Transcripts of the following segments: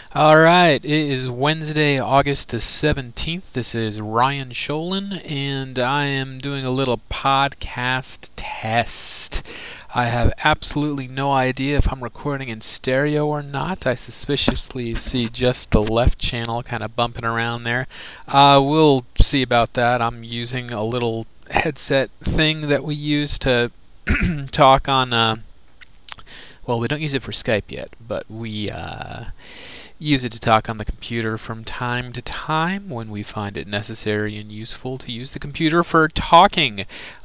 All right, it is Wednesday, August the 17th. This is Ryan Sholin, and I am doing a little podcast test. I have absolutely no idea if I'm recording in stereo or not. I suspiciously see just the left channel kind of bumping around there. We'll see about that. I'm using a little headset thing that we use to talk on. Well, we don't use it for Skype yet, but we use it to talk on the computer from time to time when we find it necessary and useful to use the computer for talking.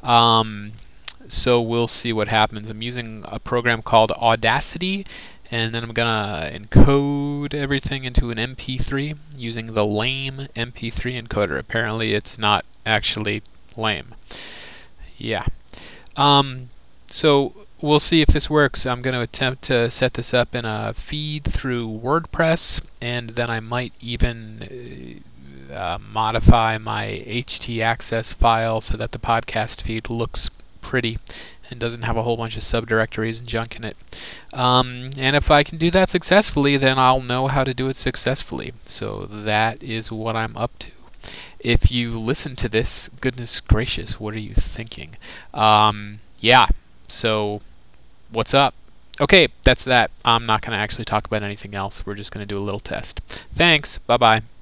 So we'll see what happens. I'm using a program called Audacity, and then I'm gonna encode everything into an MP3 using the lame MP3 encoder. Apparently, it's not actually lame. Yeah. So we'll see if this works. I'm going to attempt to set this up in a feed through WordPress, and then I might even modify my htaccess file so that the podcast feed looks pretty and doesn't have a whole bunch of subdirectories and junk in it. And if I can do that successfully, then I'll know how to do it successfully. So that is what I'm up to. If you listen to this, goodness gracious, what are you thinking? Yeah. So, what's up? Okay, that's that. I'm not going to actually talk about anything else. We're just going to do a little test. Thanks. Bye bye.